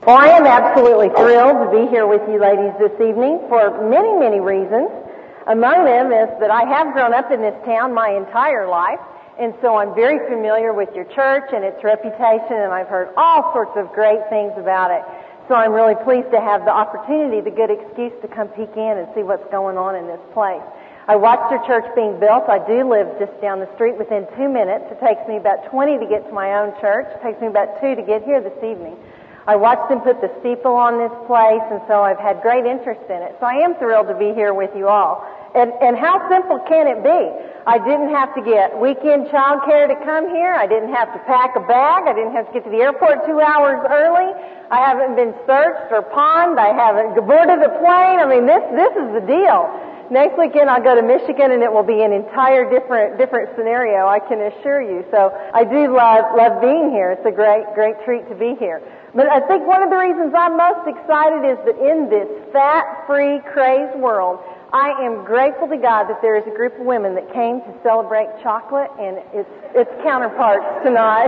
Well, I am absolutely thrilled to be here with you ladies this evening for many, many reasons. Among them is that I have grown up in this town my entire life, and so I'm very familiar with your church and its reputation, and I've heard all sorts of great things about it. So I'm really pleased to have the opportunity, the good excuse to come peek in and see what's going on in this place. I watched your church being built. I do live just down the street within 2 minutes. It takes me about 20 to get to my own church. It takes me about 2 to get here this evening. I watched them put the steeple on this place, and so I've had great interest in it. So I am thrilled to be here with you all. And how simple can it be? I didn't have to get weekend child care to come here. I didn't have to pack a bag. I didn't have to get to the airport 2 hours early. I haven't been searched or pawned. I haven't boarded a plane. I mean, this is the deal. Next weekend I'll go to Michigan, and it will be an entire different scenario, I can assure you. So I do love being here. It's a great treat to be here. But I think one of the reasons I'm most excited is that in this fat-free, crazed world, I am grateful to God that there is a group of women that came to celebrate chocolate and its counterparts tonight.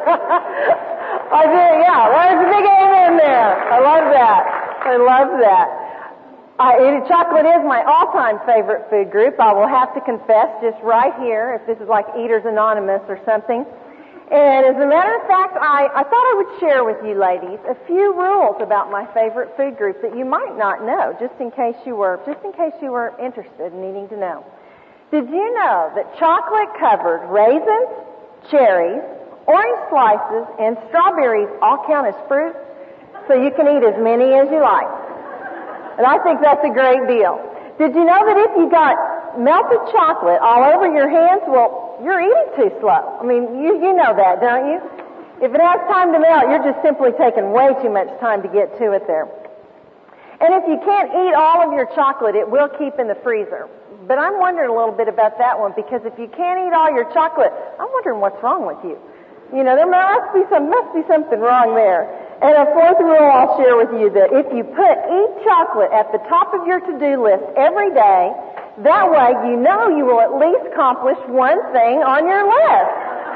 I do, yeah. There's a big amen there. I love that. Chocolate is my all-time favorite food group. I will have to confess, just right here, if this is like Eaters Anonymous or something. And as a matter of fact, I thought I would share with you ladies a few rules about my favorite food group that you might not know, just in case you were interested in needing to know. Did you know that chocolate-covered raisins, cherries, orange slices, and strawberries all count as fruit? So you can eat as many as you like. And I think that's a great deal. Did you know that if you got melted chocolate all over your hands, well, you're eating too slow. I mean, you know that, don't you? If it has time to melt, you're just simply taking way too much time to get to it there. And if you can't eat all of your chocolate, it will keep in the freezer. But I'm wondering a little bit about that one, because if you can't eat all your chocolate, I'm wondering what's wrong with you. You know, there must be something wrong there. And a fourth rule I'll share with you, that if you eat chocolate at the top of your to-do list every day, that way you know you will at least accomplish one thing on your list.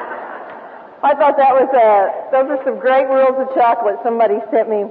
I thought those are some great rules of chocolate somebody sent me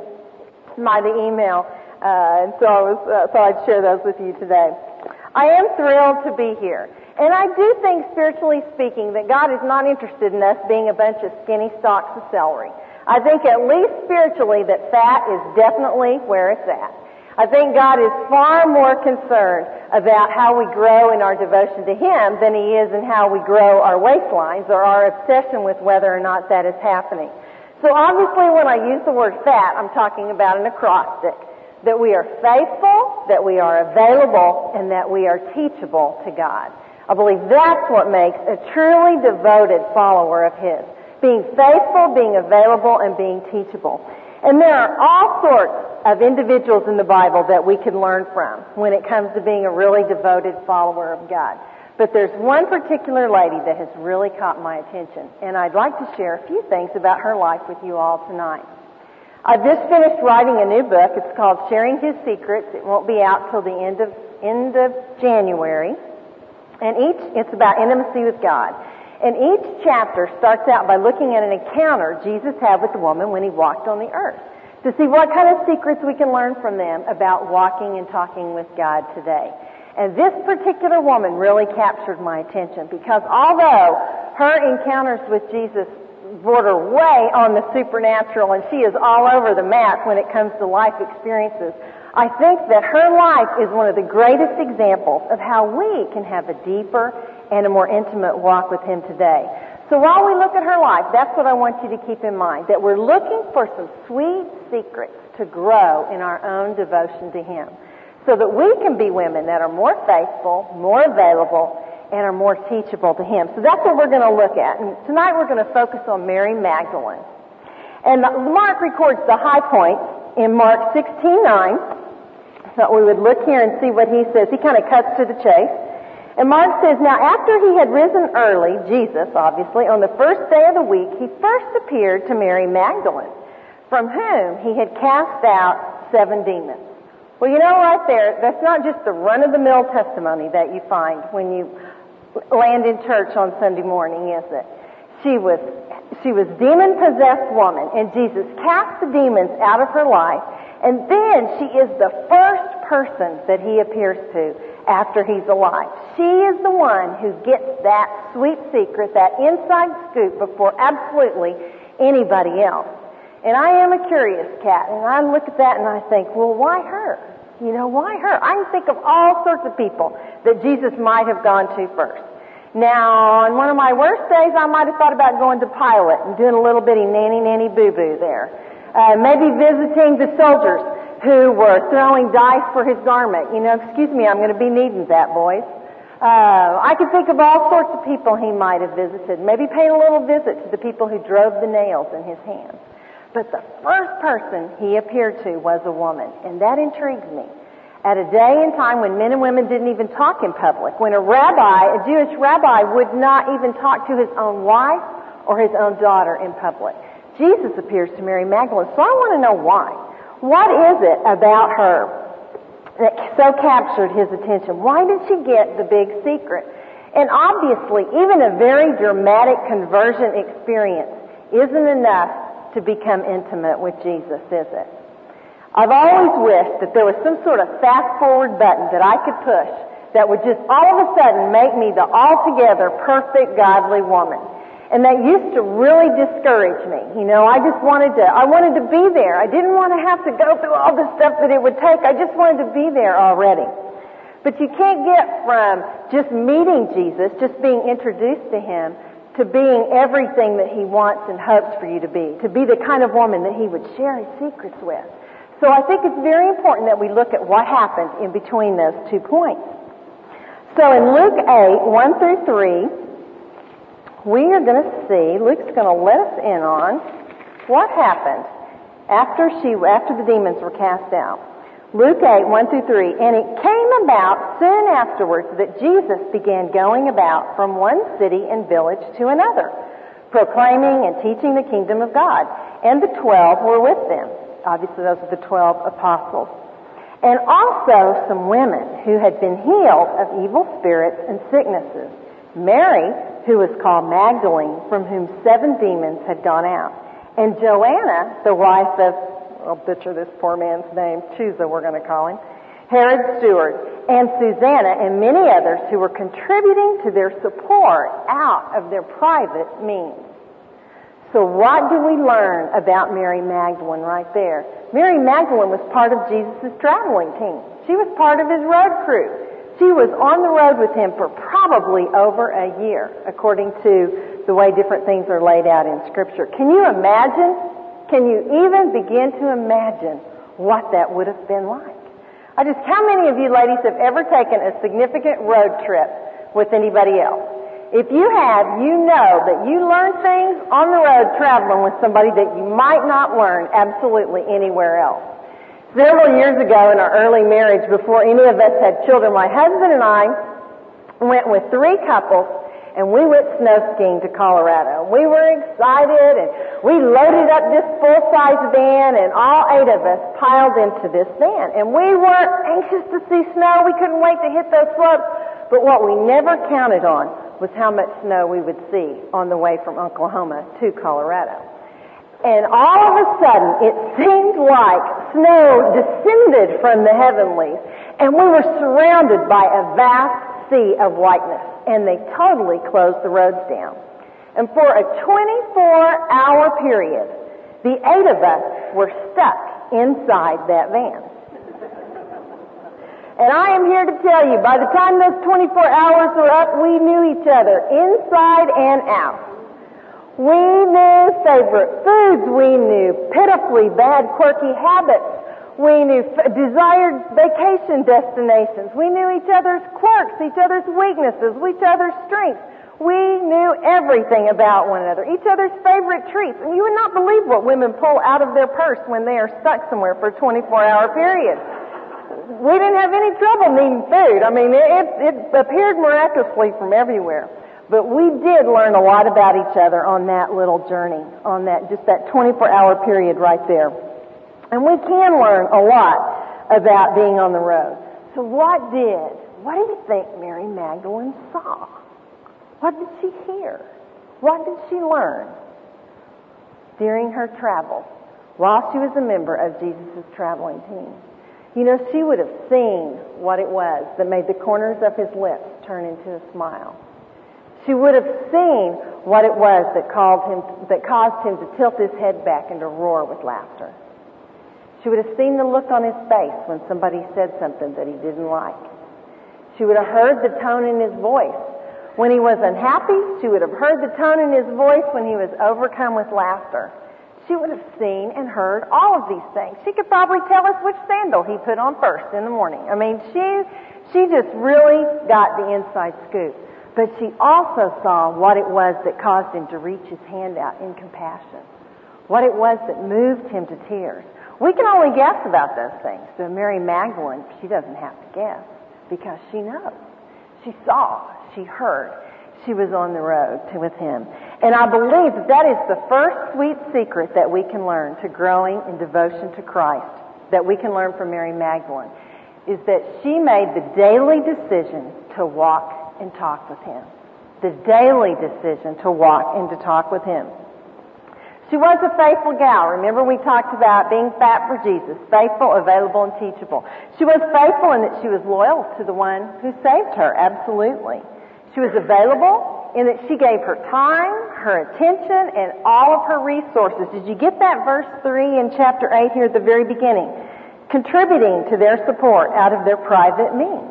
by the email, and so I thought I'd share those with you today. I am thrilled to be here. And I do think, spiritually speaking, that God is not interested in us being a bunch of skinny stalks of celery. I think at least spiritually that fat is definitely where it's at. I think God is far more concerned about how we grow in our devotion to Him than He is in how we grow our waistlines or our obsession with whether or not that is happening. So obviously when I use the word fat, I'm talking about an acrostic. That we are faithful, that we are available, and that we are teachable to God. I believe that's what makes a truly devoted follower of His. Being faithful, being available, and being teachable. And there are all sorts of individuals in the Bible that we can learn from when it comes to being a really devoted follower of God. But there's one particular lady that has really caught my attention, and I'd like to share a few things about her life with you all tonight. I've just finished writing a new book. It's called Sharing His Secrets. It won't be out till the end of January. And it's about intimacy with God. And each chapter starts out by looking at an encounter Jesus had with the woman when He walked on the earth, to see what kind of secrets we can learn from them about walking and talking with God today. And this particular woman really captured my attention, because although her encounters with Jesus border way on the supernatural, and she is all over the map when it comes to life experiences, I think that her life is one of the greatest examples of how we can have a deeper and a more intimate walk with Him today. So while we look at her life, that's what I want you to keep in mind, that we're looking for some sweet secrets to grow in our own devotion to Him, so that we can be women that are more faithful, more available, and are more teachable to Him. So that's what we're going to look at. And tonight we're going to focus on Mary Magdalene. And Mark records the high points in Mark 16:9. So we would look here and see what he says. He kind of cuts to the chase. And Mark says, now after He had risen early, Jesus, obviously, on the first day of the week, He first appeared to Mary Magdalene, from whom He had cast out 7 demons. Well, you know, right there, that's not just the run-of-the-mill testimony that you find when you land in church on Sunday morning, is it? She was demon-possessed woman, and Jesus cast the demons out of her life, and then she is the first person that he appears to after he's alive. She is the one who gets that sweet secret, that inside scoop before absolutely anybody else. And I am a curious cat, and I look at that and I think, well, why her? Why her? I can think of all sorts of people that Jesus might have gone to first. Now, on one of my worst days, I might have thought about going to Pilate and doing a little bitty nanny boo-boo there. Maybe visiting the soldiers who were throwing dice for his garment. Excuse me, I'm going to be needing that, boys. I could think of all sorts of people he might have visited. Maybe paid a little visit to the people who drove the nails in his hands. But the first person he appeared to was a woman, and that intrigues me. At a day and time when men and women didn't even talk in public, when a Jewish rabbi would not even talk to his own wife or his own daughter in public. Jesus appears to Mary Magdalene, so I want to know why. What is it about her that so captured his attention? Why did she get the big secret? And obviously, even a very dramatic conversion experience isn't enough to become intimate with Jesus, is it? I've always wished that there was some sort of fast-forward button that I could push that would just all of a sudden make me the altogether perfect godly woman. And that used to really discourage me. I wanted to be there. I didn't want to have to go through all the stuff that it would take. I just wanted to be there already. But you can't get from just meeting Jesus, just being introduced to him, to being everything that he wants and hopes for you to be the kind of woman that he would share his secrets with. So I think it's very important that we look at what happened in between those 2 points. So in Luke 8, 1 through 3, we are going to see, Luke's going to let us in on what happened after the demons were cast out. Luke 8, 1 through 3, and it came about soon afterwards that Jesus began going about from one city and village to another, proclaiming and teaching the kingdom of God. And the 12 were with them. Obviously, those are the 12 apostles. And also some women who had been healed of evil spirits and sicknesses. Mary, who was called Magdalene, from whom 7 demons had gone out. And Joanna, the wife of, I'll butcher this poor man's name, Chusa we're going to call him, Herod's steward, and Susanna, and many others who were contributing to their support out of their private means. So what do we learn about Mary Magdalene right there? Mary Magdalene was part of Jesus' traveling team. She was part of his road crew. She was on the road with him for probably over a year, according to the way different things are laid out in Scripture. Can you imagine? Can you even begin to imagine what that would have been like? How many of you ladies have ever taken a significant road trip with anybody else? If you have, you know that you learn things on the road traveling with somebody that you might not learn absolutely anywhere else. Several years ago in our early marriage, before any of us had children, my husband and I went with 3 couples and we went snow skiing to Colorado. We were excited and we loaded up this full-size van and all 8 of us piled into this van. And we were anxious to see snow. We couldn't wait to hit those slopes. But what we never counted on was how much snow we would see on the way from Oklahoma to Colorado. And all of a sudden, it seemed like snow descended from the heavenlies, and we were surrounded by a vast sea of whiteness, and they totally closed the roads down. And for a 24-hour period, the 8 of us were stuck inside that van. And I am here to tell you, by the time those 24 hours were up, we knew each other inside and out. We knew favorite foods. We knew pitifully bad, quirky habits. We knew desired vacation destinations. We knew each other's quirks, each other's weaknesses, each other's strengths. We knew everything about one another, each other's favorite treats. And you would not believe what women pull out of their purse when they are stuck somewhere for a 24-hour period. We didn't have any trouble needing food. I mean, it appeared miraculously from everywhere. But we did learn a lot about each other on that little journey, on that 24-hour period right there. And we can learn a lot about being on the road. So what do you think Mary Magdalene saw? What did she hear? What did she learn during her travels while she was a member of Jesus' traveling team? You know, she would have seen what it was that made the corners of his lips turn into a smile. She would have seen what it was that caused him to tilt his head back and to roar with laughter. She would have seen the look on his face when somebody said something that he didn't like. She would have heard the tone in his voice. When he was unhappy, she would have heard the tone in his voice when he was overcome with laughter. She would have seen and heard all of these things. She could probably tell us which sandal he put on first in the morning. I mean, she just really got the inside scoop. But she also saw what it was that caused him to reach his hand out in compassion. What it was that moved him to tears. We can only guess about those things. But Mary Magdalene, she doesn't have to guess because she knows. She saw. She heard. She was on the road with him. And I believe that is the first sweet secret that we can learn to growing in devotion to Christ, that we can learn from Mary Magdalene, is that she made the daily decision to walk and talk with him. The daily decision to walk and to talk with him. She was a faithful gal. Remember we talked about being fat for Jesus, faithful, available, and teachable. She was faithful in that she was loyal to the one who saved her, absolutely. She was available in that she gave her time, her attention, and all of her resources. Did you get that verse 3 in chapter 8 here at the very beginning? Contributing to their support out of their private means.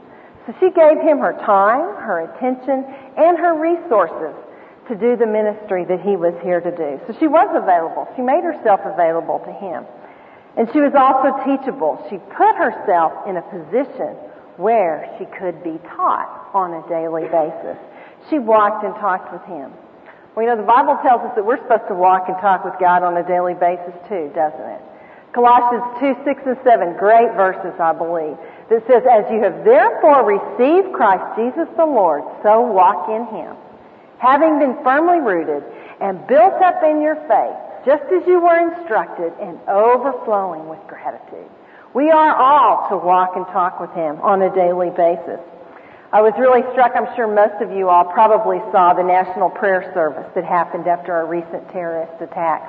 So she gave him her time, her attention, and her resources to do the ministry that he was here to do. So she was available. She made herself available to him. And she was also teachable. She put herself in a position where she could be taught on a daily basis. She walked and talked with him. Well, you know, the Bible tells us that we're supposed to walk and talk with God on a daily basis too, doesn't it? Colossians 2, 6, and 7, great verses, I believe, that says, as you have therefore received Christ Jesus the Lord, so walk in him, having been firmly rooted and built up in your faith, just as you were instructed, and overflowing with gratitude. We are all to walk and talk with him on a daily basis. I was really struck, I'm sure most of you all probably saw the national prayer service that happened after our recent terrorist attacks.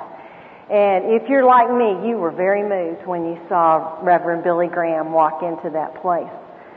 And if you're like me, you were very moved when you saw Reverend Billy Graham walk into that place.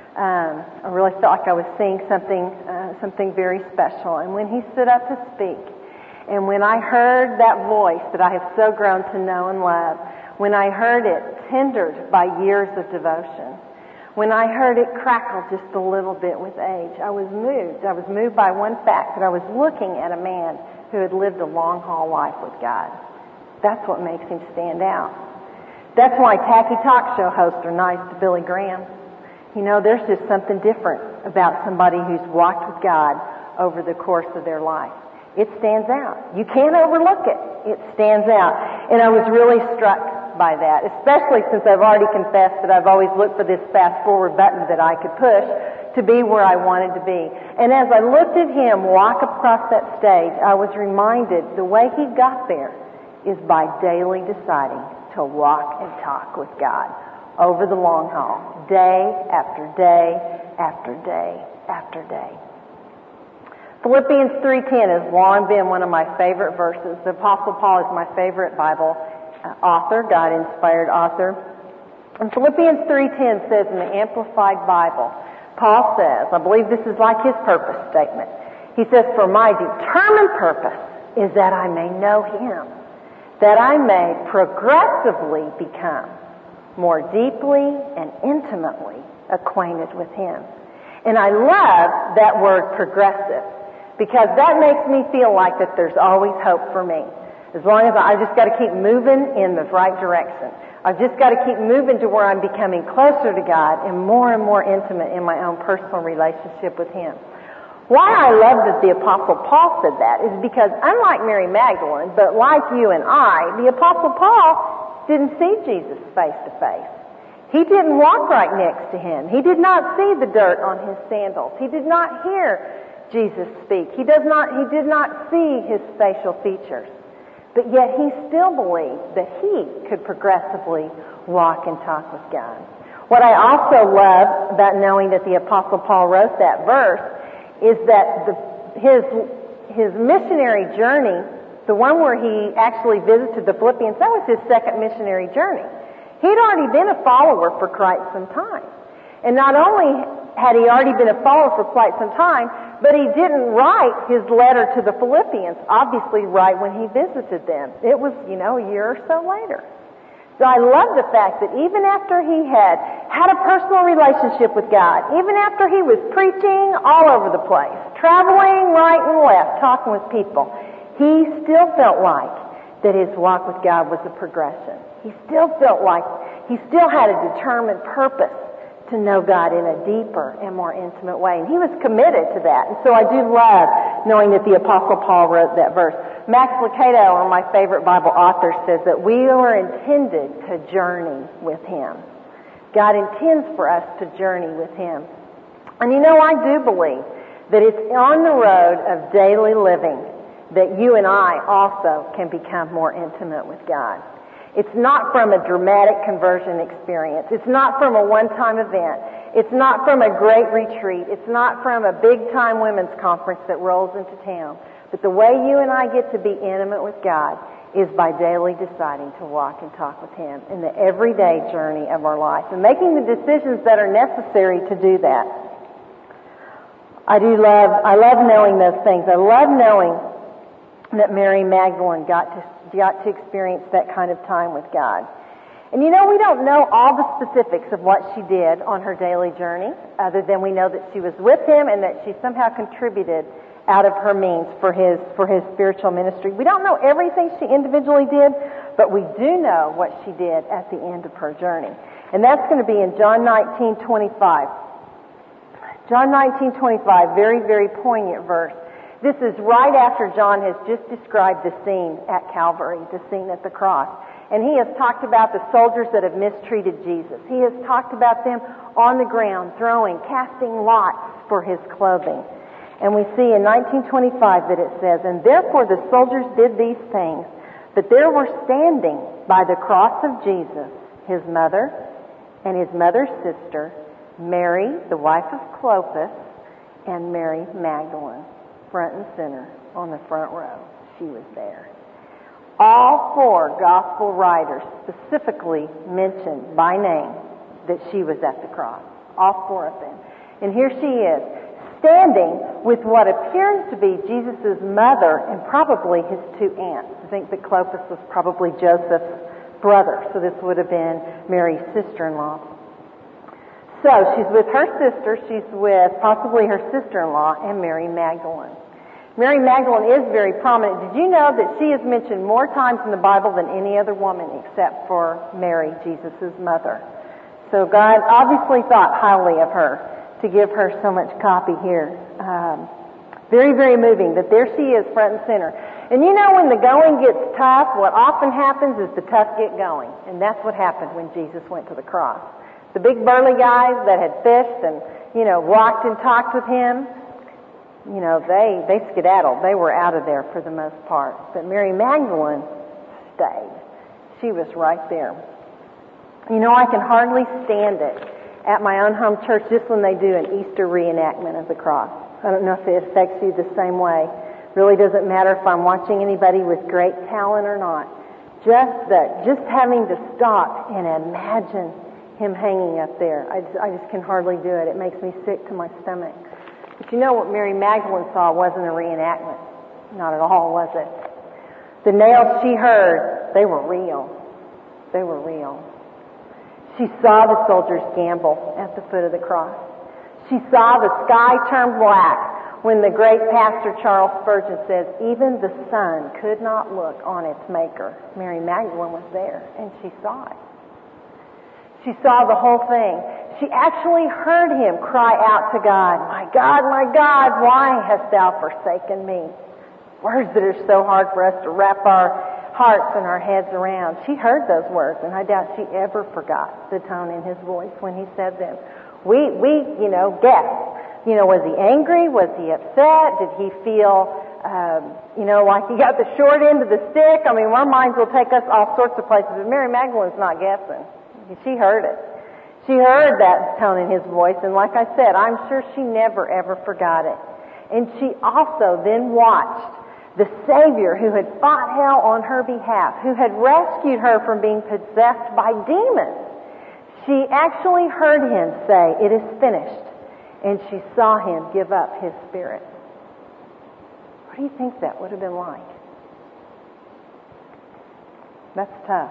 I really felt like I was seeing something very special. And when he stood up to speak, and when I heard that voice that I have so grown to know and love, when I heard it tendered by years of devotion, when I heard it crackle just a little bit with age, I was moved. I was moved by one fact, that I was looking at a man who had lived a long-haul life with God. That's what makes him stand out. That's why tacky talk show hosts are nice to Billy Graham. You know, there's just something different about somebody who's walked with God over the course of their life. It stands out. You can't overlook it. It stands out. And I was really struck by that, especially since I've already confessed that I've always looked for this fast-forward button that I could push to be where I wanted to be. And as I looked at him walk across that stage, I was reminded the way he got there is by daily deciding to walk and talk with God over the long haul, day after day after day after day. Philippians 3:10 has long been one of my favorite verses. The Apostle Paul is my favorite Bible author, God-inspired author. And Philippians 3:10 says in the Amplified Bible, Paul says, I believe this is like his purpose statement. He says, for my determined purpose is that I may know him, that I may progressively become more deeply and intimately acquainted with him. And I love that word progressive, because that makes me feel like that there's always hope for me. As long as I just got to keep moving in the right direction. I've just got to keep moving to where I'm becoming closer to God and more intimate in my own personal relationship with him. Why I love that the Apostle Paul said that is because unlike Mary Magdalene, but like you and I, the Apostle Paul didn't see Jesus face to face. He didn't walk right next to him. He did not see the dirt on his sandals. He did not hear Jesus speak. He did not see his facial features. But yet he still believed that he could progressively walk and talk with God. What I also love about knowing that the Apostle Paul wrote that verse is that his his missionary journey, the one where he actually visited the Philippians, that was his second missionary journey. He'd already been a follower for quite some time. And not only had he already been a follower for quite some time, but he didn't write his letter to the Philippians, obviously right when he visited them. It was, a year or so later. So I love the fact that even after he had a personal relationship with God, even after he was preaching all over the place, traveling right and left, talking with people, he still felt like that his walk with God was a progression. He still felt like he still had a determined purpose to know God in a deeper and more intimate way. And he was committed to that. And so I do love knowing that the Apostle Paul wrote that verse. Max Lucado, one of my favorite Bible authors, says that we are intended to journey with him. God intends for us to journey with him. And I do believe that it's on the road of daily living that you and I also can become more intimate with God. It's not from a dramatic conversion experience. It's not from a one-time event. It's not from a great retreat. It's not from a big-time women's conference that rolls into town. But the way you and I get to be intimate with God is by daily deciding to walk and talk with him in the everyday journey of our life and making the decisions that are necessary to do that. I love knowing those things. I love knowing that Mary Magdalene got to experience that kind of time with God. And we don't know all the specifics of what she did on her daily journey, other than we know that she was with him and that she somehow contributed out of her means for his spiritual ministry. We don't know everything she individually did, but we do know what she did at the end of her journey. And that's going to be in John 19:25. John 19:25, very, very poignant verse. This is right after John has just described the scene at Calvary, the scene at the cross. And he has talked about the soldiers that have mistreated Jesus. He has talked about them on the ground, casting lots for his clothing. And we see in 19:25 that it says, "And therefore the soldiers did these things, but there were standing by the cross of Jesus his mother and his mother's sister, Mary, the wife of Clopas, and Mary Magdalene." Front and center on the front row. She was there. All four gospel writers specifically mentioned by name that she was at the cross. All four of them. And here she is, standing with what appears to be Jesus' mother and probably his two aunts. I think that Clopas was probably Joseph's brother, so this would have been Mary's sister-in-law. So she's with her sister, she's with possibly her sister-in-law, and Mary Magdalene. Mary Magdalene is very prominent. Did you know that she is mentioned more times in the Bible than any other woman except for Mary, Jesus' mother? So God obviously thought highly of her to give her so much copy here. Very, very moving that there she is front and center. And when the going gets tough, what often happens is the tough get going. And that's what happened when Jesus went to the cross. The big burly guys that had fished and, walked and talked with him, they skedaddled. They were out of there for the most part. But Mary Magdalene stayed. She was right there. I can hardly stand it at my own home church just when they do an Easter reenactment of the cross. I don't know if it affects you the same way. Really doesn't matter if I'm watching anybody with great talent or not. Just having to stop and imagine him hanging up there. I just can hardly do it. It makes me sick to my stomach. But what Mary Magdalene saw wasn't a reenactment. Not at all, was it? The nails she heard, they were real. They were real. She saw the soldiers gamble at the foot of the cross. She saw the sky turn black when the great pastor Charles Spurgeon says, "Even the sun could not look on its maker." Mary Magdalene was there, and she saw it. She saw the whole thing. She actually heard him cry out to God, my God, why hast thou forsaken me?" Words that are so hard for us to wrap our hearts and our heads around. She heard those words, and I doubt she ever forgot the tone in his voice when he said them. We guess. Was he angry? Was he upset? Did he feel, like he got the short end of the stick? I mean, our minds will take us all sorts of places, but Mary Magdalene's not guessing. She heard it. She heard that tone in his voice, and like I said, I'm sure she never, ever forgot it. And she also then watched the Savior who had fought hell on her behalf, who had rescued her from being possessed by demons. She actually heard him say, "It is finished." And she saw him give up his spirit. What do you think that would have been like? That's tough.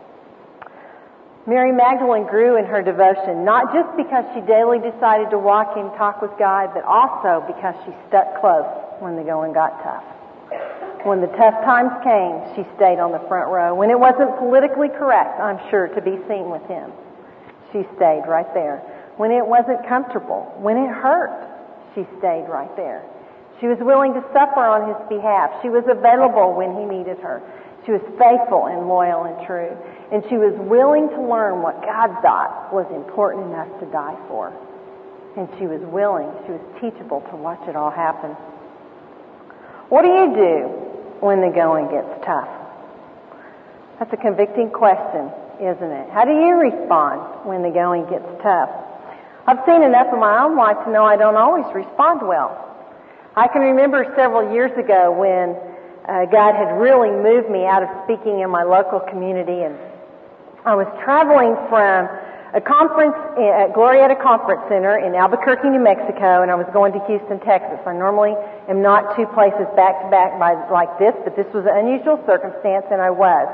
Mary Magdalene grew in her devotion, not just because she daily decided to walk and talk with God, but also because she stuck close when the going got tough. When the tough times came, she stayed on the front row. When it wasn't politically correct, I'm sure, to be seen with him, she stayed right there. When it wasn't comfortable, when it hurt, she stayed right there. She was willing to suffer on his behalf. She was available when he needed her. She was faithful and loyal and true. And she was willing to learn what God thought was important enough to die for. And she was willing, she was teachable to watch it all happen. What do you do when the going gets tough? That's a convicting question, isn't it? How do you respond when the going gets tough? I've seen enough of my own life to know I don't always respond well. I can remember several years ago when God had really moved me out of speaking in my local community, and I was traveling from a conference at Glorieta Conference Center in Albuquerque, New Mexico, and I was going to Houston, Texas. I normally am not two places back to back like this, but this was an unusual circumstance, and I was.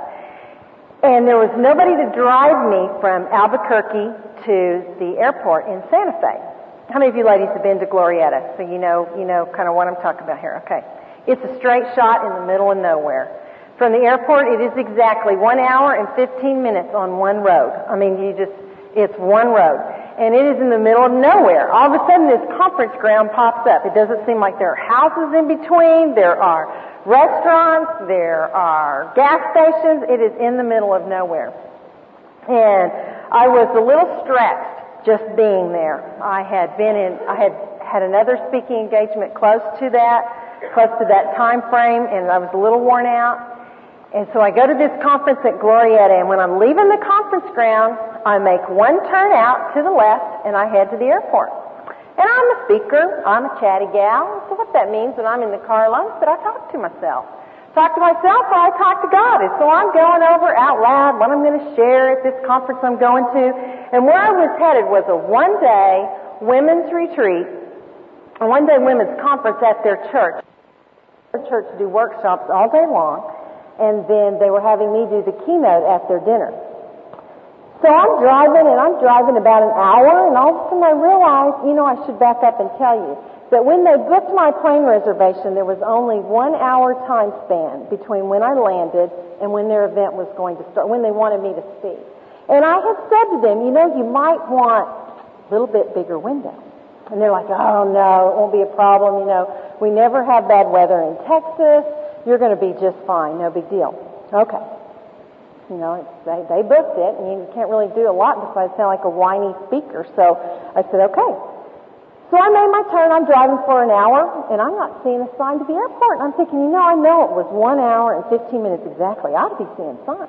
And there was nobody to drive me from Albuquerque to the airport in Santa Fe. How many of you ladies have been to Glorieta? So you know kind of what I'm talking about here. Okay. It's a straight shot in the middle of nowhere. From the airport, it is exactly 1 hour and 15 minutes on one road. I mean, it's one road. And it is in the middle of nowhere. All of a sudden, this conference ground pops up. It doesn't seem like there are houses in between. There are restaurants. There are gas stations. It is in the middle of nowhere. And I was a little stressed just being there. I had had another speaking engagement close to that time frame, and I was a little worn out. And so I go to this conference at Glorieta, and when I'm leaving the conference ground, I make one turn out to the left, and I head to the airport. And I'm a speaker. I'm a chatty gal. So what that means when I'm in the car alone is that I talk to myself. Talk to myself or I talk to God. And so I'm going over out loud what I'm going to share at this conference I'm going to. And where I was headed was a one-day women's retreat, a one-day women's conference at their church. Their church do workshops all day long. And then they were having me do the keynote at their dinner. So I'm driving about an hour, and all of a sudden I realized, I should back up and tell you that when they booked my plane reservation, there was only 1 hour time span between when I landed and when their event was going to start, when they wanted me to speak. And I had said to them, you might want a little bit bigger window. And they're like, oh no, it won't be a problem, we never have bad weather in Texas. You're going to be just fine. No big deal. Okay. They booked it, and you can't really do a lot besides sound like a whiny speaker. So I said, okay. So I made my turn. I'm driving for an hour, and I'm not seeing a sign to the airport. And I'm thinking, I know it was 1 hour and 15 minutes exactly. I ought to be seeing signs.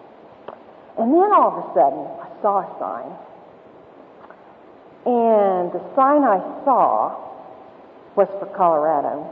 And then all of a sudden, I saw a sign. And the sign I saw was for Colorado.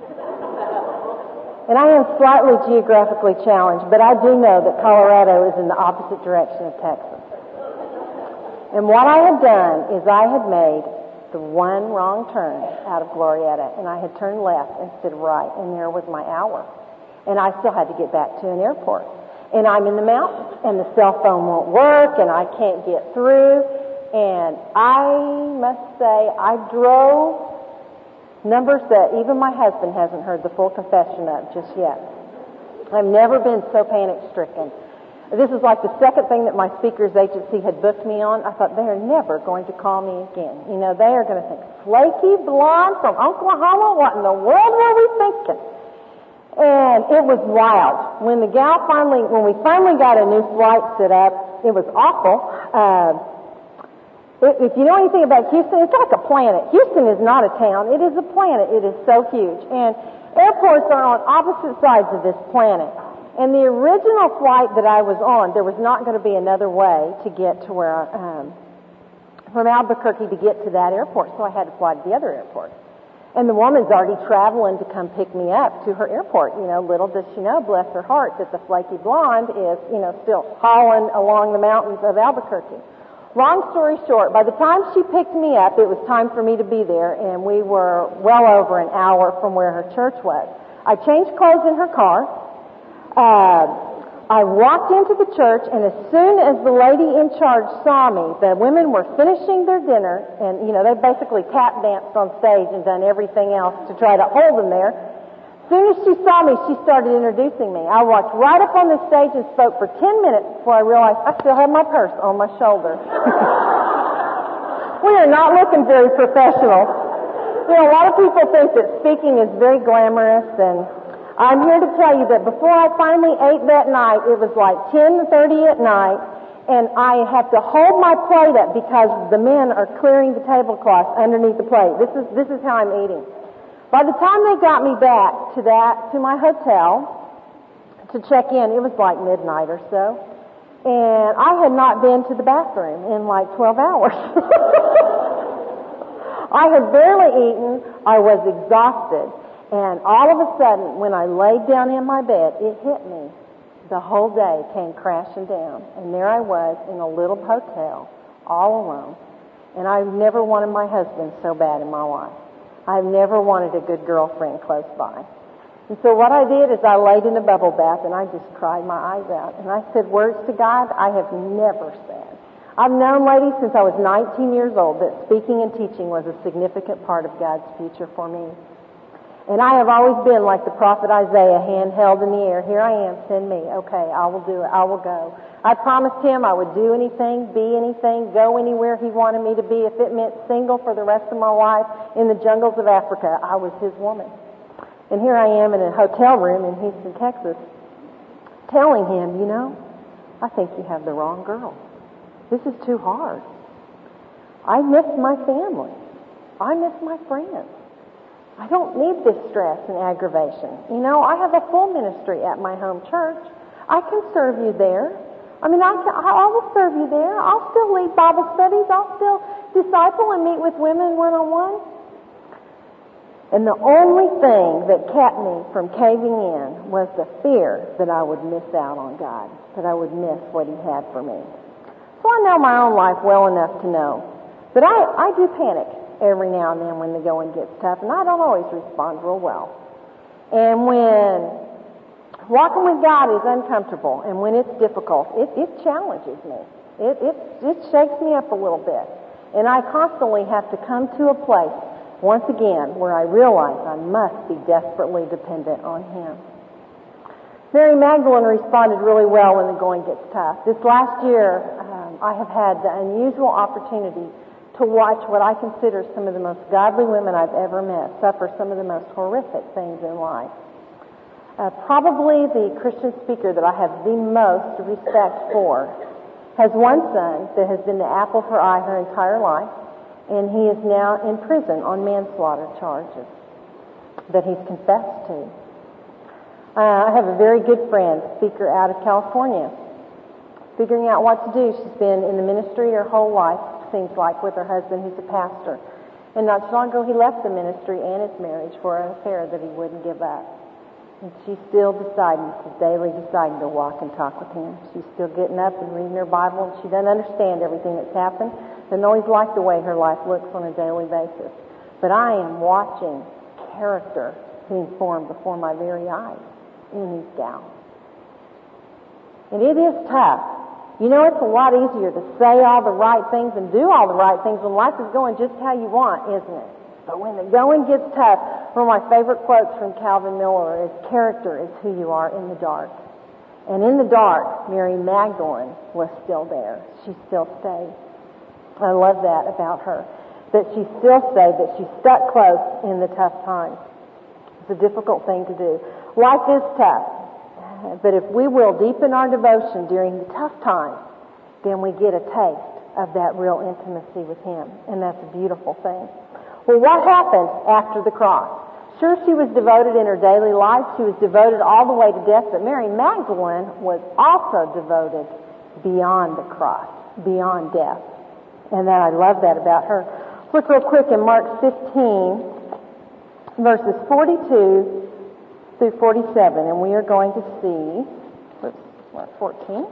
And I am slightly geographically challenged, but I do know that Colorado is in the opposite direction of Texas. And what I had done is I had made the one wrong turn out of Glorieta, and I had turned left instead of right, and there was my hour. And I still had to get back to an airport. And I'm in the mountains, and the cell phone won't work, and I can't get through. And I must say, I drove numbers that even my husband hasn't heard the full confession of just yet. I've never been so panic-stricken. This is like the second thing that my speakers agency had booked me on. I thought, they are never going to call me again. They are going to think, flaky blonde from Oklahoma, what in the world were we thinking? And it was wild. When we finally got a new flight set up, it was awful. If you know anything about Houston, it's like a planet. Houston is not a town. It is a planet. It is so huge. And airports are on opposite sides of this planet. And the original flight that I was on, there was not going to be another way to get to from Albuquerque to get to that airport. So I had to fly to the other airport. And the woman's already traveling to come pick me up to her airport. Little does she know, bless her heart, that the flaky blonde is, still hauling along the mountains of Albuquerque. Long story short, by the time she picked me up, it was time for me to be there, and we were well over an hour from where her church was. I changed clothes in her car. I walked into the church, and as soon as the lady in charge saw me, the women were finishing their dinner, and, they basically tap danced on stage and done everything else to try to hold them there. As soon as she saw me, she started introducing me. I walked right up on the stage and spoke for 10 minutes before I realized I still had my purse on my shoulder. We are not looking very professional. A lot of people think that speaking is very glamorous, and I'm here to tell you that before I finally ate that night, it was like 10:30 at night, and I have to hold my plate up because the men are clearing the tablecloth underneath the plate. This is how I'm eating. By the time they got me back to my hotel to check in, it was like midnight or so, and I had not been to the bathroom in like 12 hours. I had barely eaten. I was exhausted. And all of a sudden, when I laid down in my bed, it hit me. The whole day came crashing down. And there I was in a little hotel, all alone. And I've never wanted my husband so bad in my life. I've never wanted a good girlfriend close by. And so what I did is I laid in a bubble bath and I just cried my eyes out. And I said words to God I have never said. I've known, ladies, since I was 19 years old that speaking and teaching was a significant part of God's future for me. And I have always been like the prophet Isaiah, hand held in the air. Here I am, send me. Okay, I will do it. I will go. I promised him I would do anything, be anything, go anywhere he wanted me to be. If it meant single for the rest of my life in the jungles of Africa, I was his woman. And here I am in a hotel room in Houston, Texas, telling him, I think you have the wrong girl. This is too hard. I miss my family. I miss my friends. I don't need this stress and aggravation. I have a full ministry at my home church. I can serve you there. I will serve you there. I'll still lead Bible studies. I'll still disciple and meet with women one-on-one. And the only thing that kept me from caving in was the fear that I would miss out on God, that I would miss what he had for me. So I know my own life well enough to know that I do panic every now and then when the going gets tough, and I don't always respond real well. And when walking with God is uncomfortable, and when it's difficult, it challenges me. It shakes me up a little bit. And I constantly have to come to a place, once again, where I realize I must be desperately dependent on him. Mary Magdalene responded really well when the going gets tough. This last year, I have had the unusual opportunity to watch what I consider some of the most godly women I've ever met suffer some of the most horrific things in life. Probably the Christian speaker that I have the most respect for has one son that has been the apple of her eye her entire life, and he is now in prison on manslaughter charges that he's confessed to. I have a very good friend, speaker out of California, figuring out what to do. She's been in the ministry her whole life, seems like, with her husband who's a pastor. And not too long ago he left the ministry and his marriage for an affair that he wouldn't give up. And she's still daily deciding to walk and talk with him. She's still getting up and reading her Bible, and she doesn't understand everything that's happened. Doesn't always like the way her life looks on a daily basis. But I am watching character being formed before my very eyes in these gals. And it is tough. It's a lot easier to say all the right things and do all the right things when life is going just how you want, isn't it? But when the going gets tough, one of my favorite quotes from Calvin Miller is, "Character is who you are in the dark." And in the dark, Mary Magdalene was still there. She still stayed. I love that about her, that she still stayed, that she stuck close in the tough times. It's a difficult thing to do. Life is tough. But if we will deepen our devotion during the tough times, then we get a taste of that real intimacy with him. And that's a beautiful thing. Well, what happened after the cross? Sure, she was devoted in her daily life. She was devoted all the way to death. But Mary Magdalene was also devoted beyond the cross, beyond death. And I love that about her. Look real quick in Mark 15. verses 42 through 47, and we are going to see, 42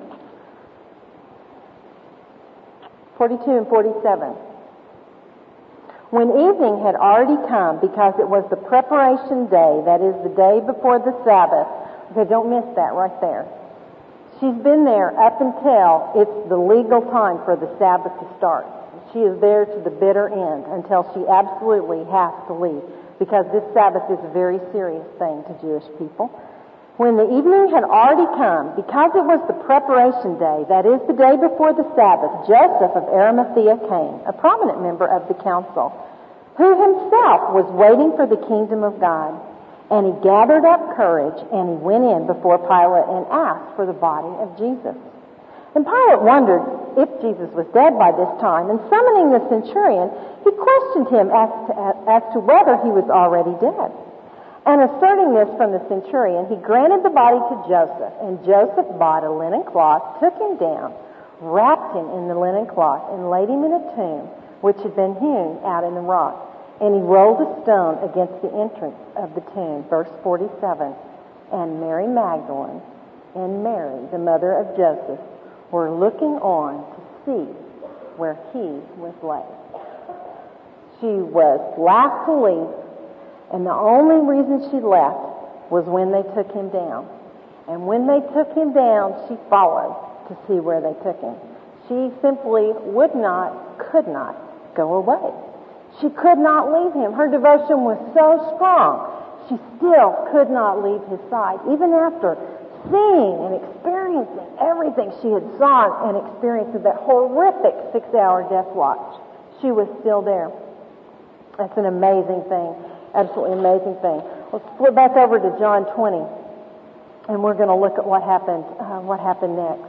and 47. When evening had already come, because it was the preparation day, that is the day before the Sabbath. Okay, don't miss that right there. She's been there up until it's the legal time for the Sabbath to start. She is there to the bitter end until she absolutely has to leave, because this Sabbath is a very serious thing to Jewish people. When the evening had already come, because it was the preparation day, that is the day before the Sabbath, Joseph of Arimathea came, a prominent member of the council, who himself was waiting for the kingdom of God. And he gathered up courage, and he went in before Pilate and asked for the body of Jesus. And Pilate wondered if Jesus was dead by this time, and summoning the centurion, he questioned him as to whether he was already dead. And asserting this from the centurion, he granted the body to Joseph, and Joseph bought a linen cloth, took him down, wrapped him in the linen cloth, and laid him in a tomb which had been hewn out in the rock. And he rolled a stone against the entrance of the tomb. Verse 47. And Mary Magdalene and Mary, the mother of Joseph, were looking on to see where he was laid. She was last to leave, and the only reason she left was when they took him down. And when they took him down, she followed to see where they took him. She simply could not go away. She could not leave him. Her devotion was so strong. She still could not leave his side, even after seeing and experiencing everything she had saw and experienced of that horrific 6-hour death watch. She was still there. That's an amazing thing. Absolutely amazing thing. Let's flip back over to John 20, and we're going to look at what happened next.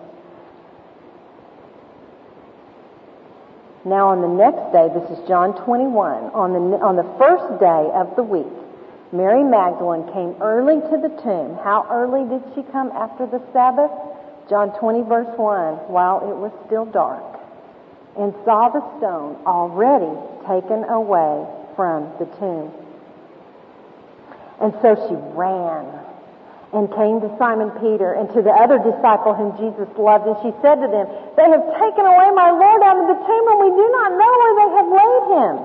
Now on the next day, this is John 21, on the first day of the week, Mary Magdalene came early to the tomb. How early did she come after the Sabbath? John 20, verse 1, while it was still dark, and saw the stone already taken away from the tomb. And so she ran and came to Simon Peter and to the other disciple whom Jesus loved, and she said to them, "They have taken away my Lord out of the tomb, and we do not know where they have laid him."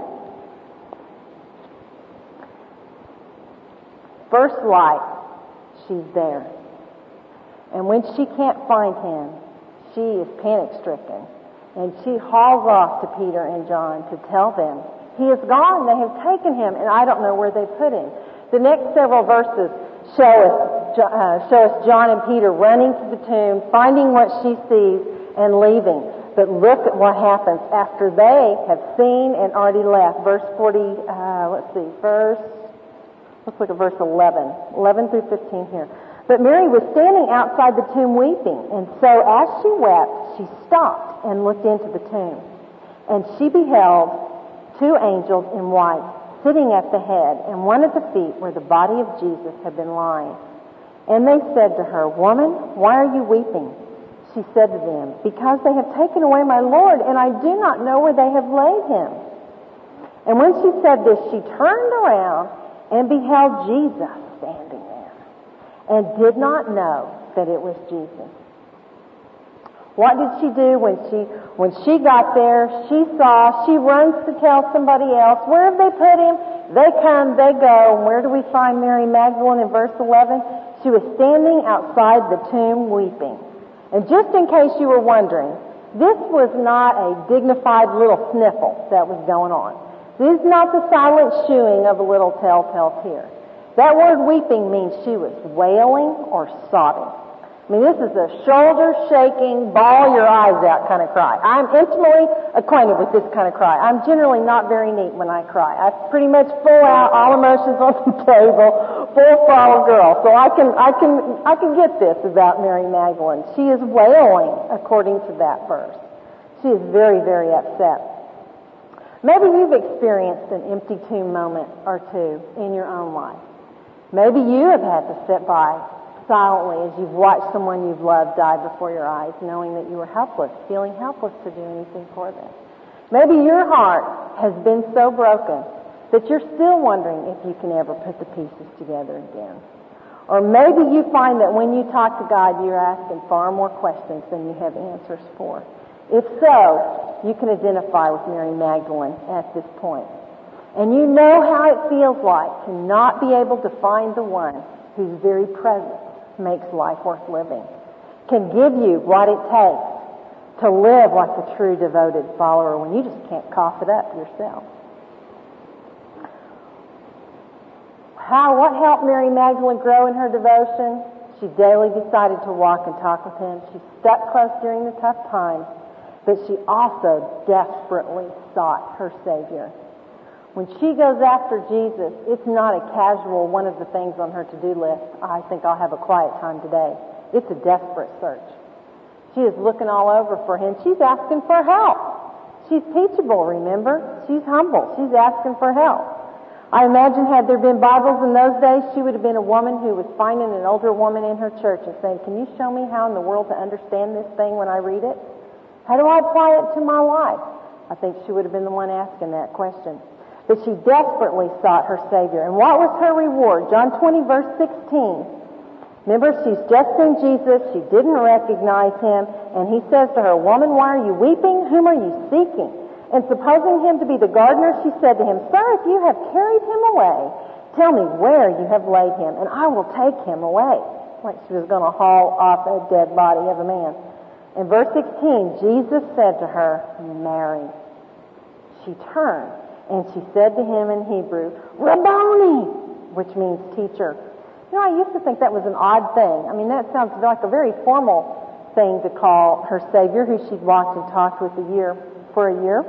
First light, she's there. And when she can't find him, she is panic-stricken. And she hauls off to Peter and John to tell them, "He is gone, they have taken him, and I don't know where they put him." The next several verses show us John and Peter running to the tomb, finding what she sees, and leaving. But look at what happens after they have seen and already left. Verse 40, let's look at verse 11 through 15 here. But Mary was standing outside the tomb weeping, and so as she wept, she stopped and looked into the tomb. And she beheld 2 angels in white, sitting at the head, and one at the feet where the body of Jesus had been lying. And they said to her, "Woman, why are you weeping?" She said to them, "Because they have taken away my Lord, and I do not know where they have laid him." And when she said this, she turned around and beheld Jesus standing there, and did not know that it was Jesus. What did she do when she got there? She runs to tell somebody else. Where have they put him? They come, they go. And where do we find Mary Magdalene in verse 11? She was standing outside the tomb weeping. And just in case you were wondering, this was not a dignified little sniffle that was going on. This is not the silent shooing of a little telltale tear. That word weeping means she was wailing or sobbing. I mean, this is a shoulder-shaking, bawl your eyes out kind of cry. I'm intimately acquainted with this kind of cry. I'm generally not very neat when I cry. I pretty much full out, all emotions on the table, full throttle girl. So I can get this about Mary Magdalene. She is wailing according to that verse. She is very, very upset. Maybe you've experienced an empty tomb moment or two in your own life. Maybe you have had to sit by silently as you've watched someone you've loved die before your eyes, knowing that you were helpless, feeling helpless to do anything for them. Maybe your heart has been so broken that you're still wondering if you can ever put the pieces together again. Or maybe you find that when you talk to God, you're asking far more questions than you have answers for. If so, you can identify with Mary Magdalene at this point. And you know how it feels like to not be able to find the one whose very presence makes life worth living, can give you what it takes to live like a true devoted follower when you just can't cough it up yourself. What helped Mary Magdalene grow in her devotion? She daily decided to walk and talk with him. She stuck close during the tough times, but she also desperately sought her Savior. When she goes after Jesus, it's not a casual one of the things on her to-do list. I think I'll have a quiet time today. It's a desperate search. She is looking all over for him. She's asking for help. She's teachable, remember? She's humble. She's asking for help. I imagine had there been Bibles in those days, she would have been a woman who was finding an older woman in her church and saying, can you show me how in the world to understand this thing when I read it? How do I apply it to my life? I think she would have been the one asking that question. But she desperately sought her Savior. And what was her reward? John 20, verse 16. Remember, she's just seen Jesus. She didn't recognize him. And he says to her, woman, why are you weeping? Whom are you seeking? And supposing him to be the gardener, she said to him, sir, if you have carried him away, tell me where you have laid him, and I will take him away. Like she was going to haul off a dead body of a man. In verse 16, Jesus said to her, Mary. She turned, and she said to him in Hebrew, Rabboni, which means teacher. You know, I used to think that was an odd thing. I mean, that sounds like a very formal thing to call her Savior, who she'd walked and talked with for a year.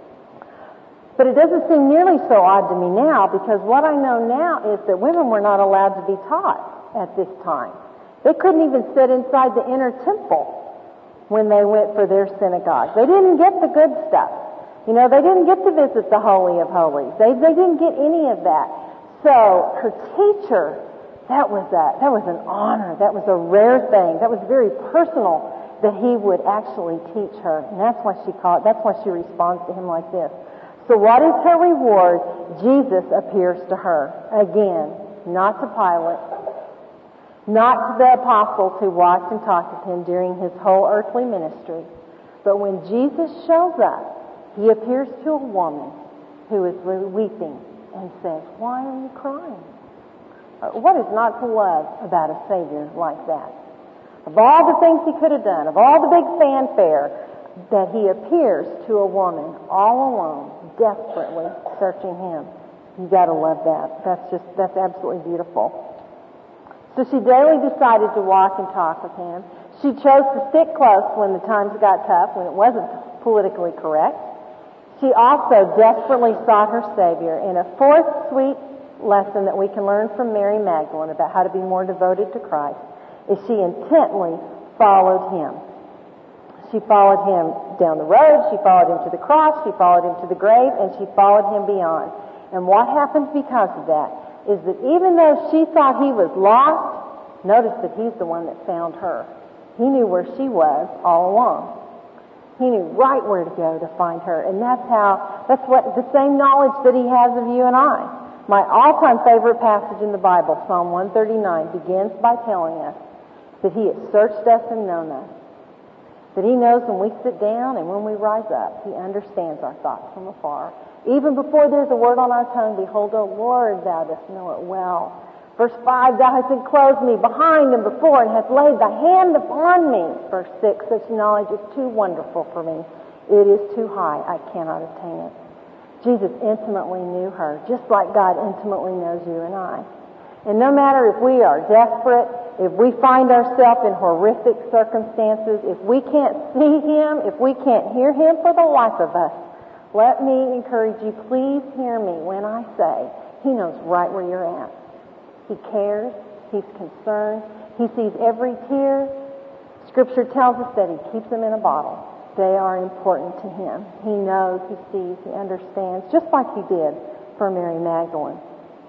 But it doesn't seem nearly so odd to me now, because what I know now is that women were not allowed to be taught at this time. They couldn't even sit inside the inner temple when they went for their synagogue. They didn't get the good stuff. You know, they didn't get to visit the Holy of Holies. They didn't get any of that. So her teacher, that was an honor. That was a rare thing. That was very personal that he would actually teach her. And that's why she responds to him like this. So what is her reward? Jesus appears to her. Again, not to Pilate, not to the apostles who walked and talked with him during his whole earthly ministry. But when Jesus shows up, he appears to a woman who is weeping and says, why are you crying? What is not to love about a Savior like that? Of all the things he could have done, of all the big fanfare, that he appears to a woman all alone, desperately searching him. You gotta love that. That's absolutely beautiful. So she daily decided to walk and talk with him. She chose to stick close when the times got tough, when it wasn't politically correct. She also desperately sought her Savior. In a fourth sweet lesson that we can learn from Mary Magdalene about how to be more devoted to Christ is she intently followed him. She followed him down the road, she followed him to the cross, she followed him to the grave, and she followed him beyond. And what happens because of that is that even though she thought he was lost, notice that he's the one that found her. He knew where she was all along. He knew right where to go to find her. And that's what the same knowledge that he has of you and I. My all-time favorite passage in the Bible, Psalm 139, begins by telling us that he has searched us and known us. That he knows when we sit down and when we rise up. He understands our thoughts from afar. Even before there's a word on our tongue, behold, O Lord, thou dost know it well. Verse 5, thou hast enclosed me behind and before and hast laid thy hand upon me. Verse 6, such knowledge is too wonderful for me. It is too high. I cannot attain it. Jesus intimately knew her, just like God intimately knows you and I. And no matter if we are desperate, if we find ourselves in horrific circumstances, if we can't see him, if we can't hear him for the life of us, let me encourage you, please hear me when I say he knows right where you're at. He cares. He's concerned. He sees every tear. Scripture tells us that he keeps them in a bottle. They are important to him. He knows, he sees, he understands, just like he did for Mary Magdalene.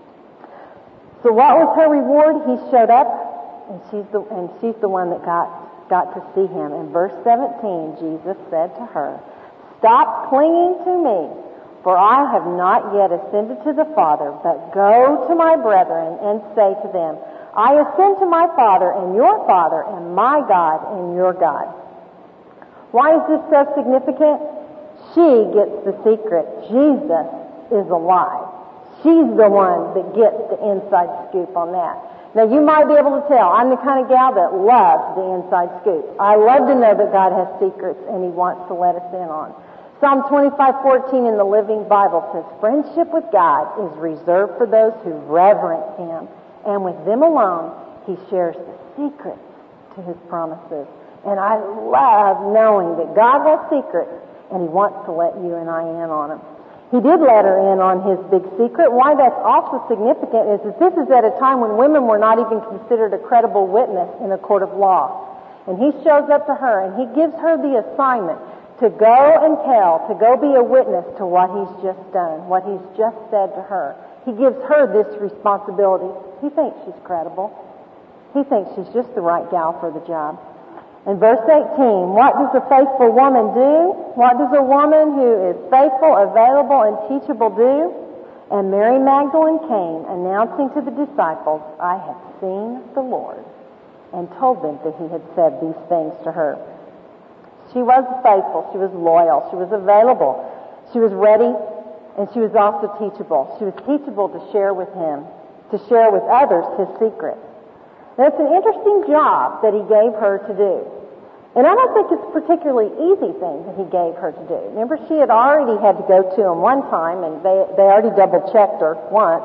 So what was her reward? He showed up, and she's the one that got to see him. In verse 17, Jesus said to her, stop clinging to me. For I have not yet ascended to the Father, but go to my brethren and say to them, I ascend to my Father and your Father, and my God and your God. Why is this so significant? She gets the secret. Jesus is alive. She's the one that gets the inside scoop on that. Now, you might be able to tell, I'm the kind of gal that loves the inside scoop. I love to know that God has secrets and He wants to let us in on. Psalm 25:14 in the Living Bible says, friendship with God is reserved for those who reverence Him, and with them alone He shares the secrets to His promises. And I love knowing that God has secrets, and He wants to let you and I in on them. He did let her in on His big secret. Why that's also significant is that this is at a time when women were not even considered a credible witness in a court of law. And He shows up to her, and He gives her the assignment to go and tell, to go be a witness to what He's just done, what He's just said to her. He gives her this responsibility. He thinks she's credible. He thinks she's just the right gal for the job. In verse 18, what does a faithful woman do? What does a woman who is faithful, available, and teachable do? And Mary Magdalene came, announcing to the disciples, I have seen the Lord, and told them that He had said these things to her. She was faithful, she was loyal, she was available, she was ready, and she was also teachable. She was teachable to share with Him, to share with others His secrets. Now, it's an interesting job that He gave her to do. And I don't think it's a particularly easy thing that He gave her to do. Remember, she had already had to go to Him one time, and they already double-checked her once.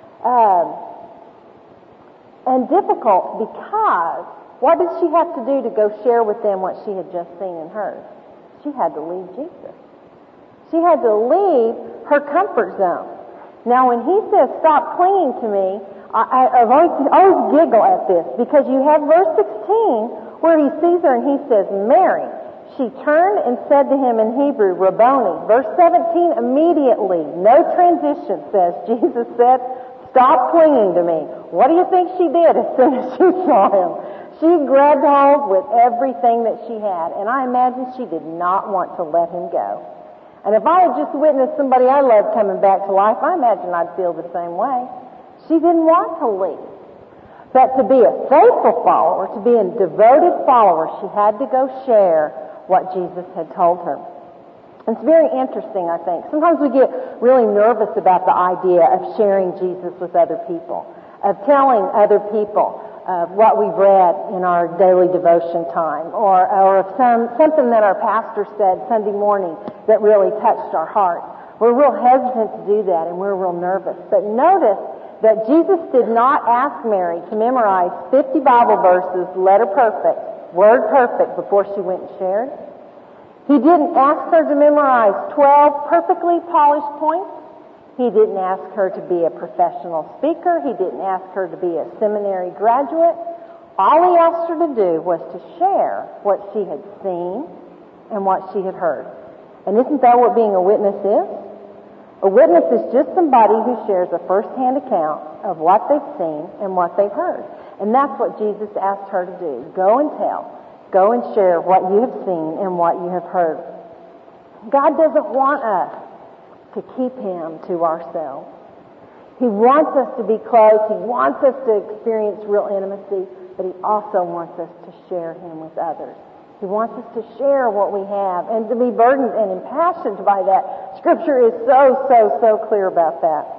And difficult because what did she have to do to go share with them what she had just seen and heard? She had to leave Jesus. She had to leave her comfort zone. Now, when He says, stop clinging to me, I always giggle at this because you have verse 16 where He sees her and He says, Mary. She turned and said to Him in Hebrew, Rabboni. Verse 17, immediately, no transition, says, Jesus said, stop clinging to me. What do you think she did as soon as she saw Him? She grabbed hold with everything that she had, and I imagine she did not want to let Him go. And if I had just witnessed somebody I loved coming back to life, I imagine I'd feel the same way. She didn't want to leave. But to be a faithful follower, to be a devoted follower, she had to go share what Jesus had told her. And it's very interesting, I think. Sometimes we get really nervous about the idea of sharing Jesus with other people, of telling other people what we've read in our daily devotion time, or of something that our pastor said Sunday morning that really touched our heart. We're real hesitant to do that, and we're real nervous. But notice that Jesus did not ask Mary to memorize 50 Bible verses, letter perfect, word perfect, before she went and shared. He didn't ask her to memorize 12 perfectly polished points. He didn't ask her to be a professional speaker. He didn't ask her to be a seminary graduate. All He asked her to do was to share what she had seen and what she had heard. And isn't that what being a witness is? A witness is just somebody who shares a first-hand account of what they've seen and what they've heard. And that's what Jesus asked her to do. Go and tell. Go and share what you have seen and what you have heard. God doesn't want us to keep Him to ourselves. He wants us to be close. He wants us to experience real intimacy, but He also wants us to share Him with others. He wants us to share what we have and to be burdened and impassioned by that. Scripture is so clear about that.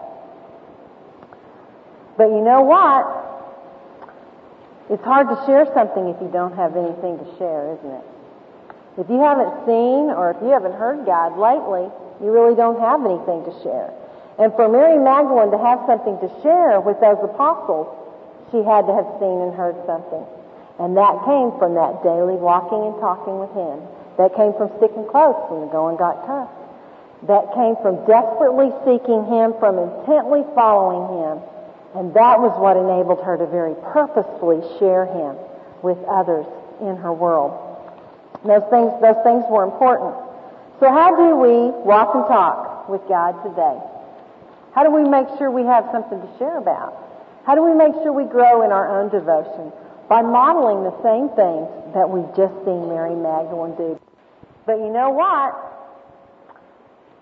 But you know what? It's hard to share something if you don't have anything to share, isn't it? If you haven't seen or if you haven't heard God lately, you really don't have anything to share. And for Mary Magdalene to have something to share with those apostles, she had to have seen and heard something. And that came from that daily walking and talking with Him. That came from sticking close when the going got tough. That came from desperately seeking Him, from intently following Him. And that was what enabled her to very purposefully share Him with others in her world. Those things were important. So how do we walk and talk with God today? How do we make sure we have something to share about? How do we make sure we grow in our own devotion? By modeling the same things that we've just seen Mary Magdalene do. But you know what?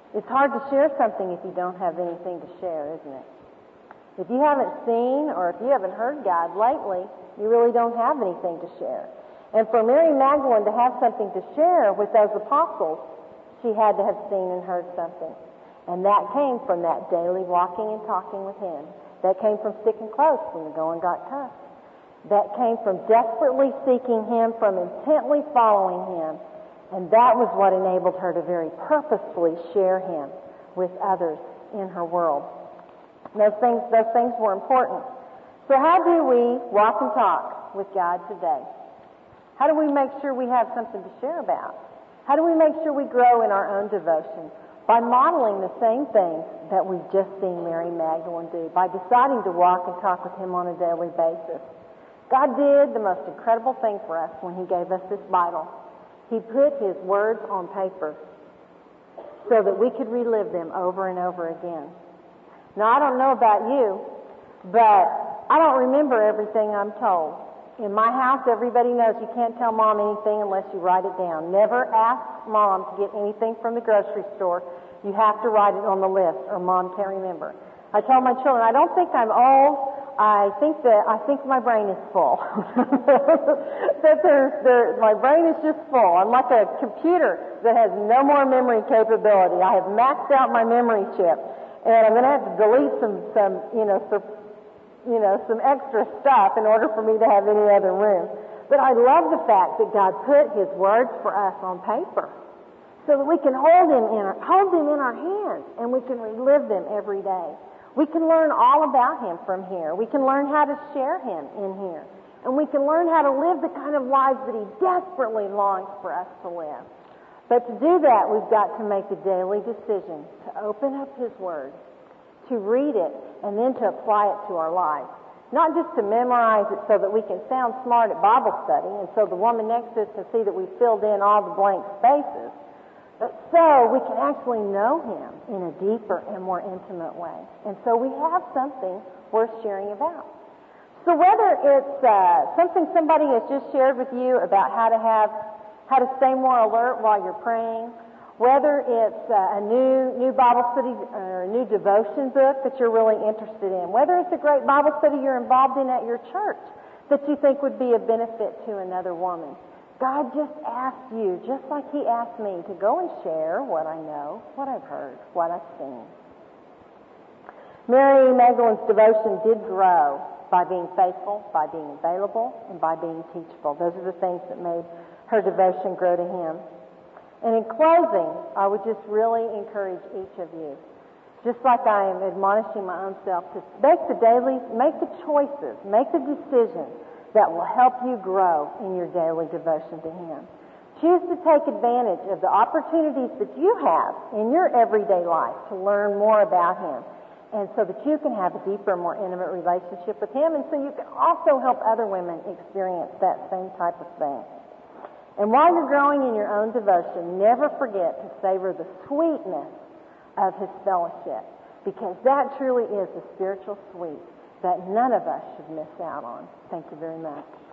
It's hard to share something if you don't have anything to share, isn't it? If you haven't seen or if you haven't heard God lately, you really don't have anything to share. And for Mary Magdalene to have something to share with those apostles, she had to have seen and heard something. And that came from that daily walking and talking with Him. That came from sticking close when the going got tough. That came from desperately seeking Him, from intently following Him. And that was what enabled her to very purposefully share Him with others in her world. Those things were important. So how do we walk and talk with God today? How do we make sure we have something to share about? How do we make sure we grow in our own devotion? By modeling the same things that we've just seen Mary Magdalene do, by deciding to walk and talk with Him on a daily basis. God did the most incredible thing for us when He gave us this Bible. He put His words on paper so that we could relive them over and over again. Now, I don't know about you, but I don't remember everything I'm told. In my house, everybody knows you can't tell Mom anything unless you write it down. Never ask Mom to get anything from the grocery store. You have to write it on the list, or Mom can't remember. I tell my children, I don't think I'm old. I think my brain is full. My brain is just full. I'm like a computer that has no more memory capability. I have maxed out my memory chip, and I'm going to have to delete some extra stuff in order for me to have any other room. But I love the fact that God put His words for us on paper, so that we can hold them in our hands, and we can relive them every day. We can learn all about Him from here. We can learn how to share Him in here. And we can learn how to live the kind of lives that He desperately longs for us to live. But to do that, we've got to make the daily decision to open up His Word, to read it, and then to apply it to our lives. Not just to memorize it so that we can sound smart at Bible study, and so the woman next to us can see that we filled in all the blank spaces, but so we can actually know Him in a deeper and more intimate way. And so we have something worth sharing about. So whether it's something somebody has just shared with you about how to stay more alert while you're praying, whether it's a new Bible study or a new devotion book that you're really interested in, whether it's a great Bible study you're involved in at your church that you think would be a benefit to another woman, God just asked you, just like He asked me, to go and share what I know, what I've heard, what I've seen. Mary Magdalene's devotion did grow by being faithful, by being available, and by being teachable. Those are the things that made her devotion grow to Him. And in closing, I would just really encourage each of you, just like I am admonishing my own self, to make the choices, make the decisions that will help you grow in your daily devotion to Him. Choose to take advantage of the opportunities that you have in your everyday life to learn more about Him, and so that you can have a deeper, more intimate relationship with Him, and so you can also help other women experience that same type of thing. And while you're growing in your own devotion, never forget to savor the sweetness of His fellowship, because that truly is the spiritual sweet that none of us should miss out on. Thank you very much.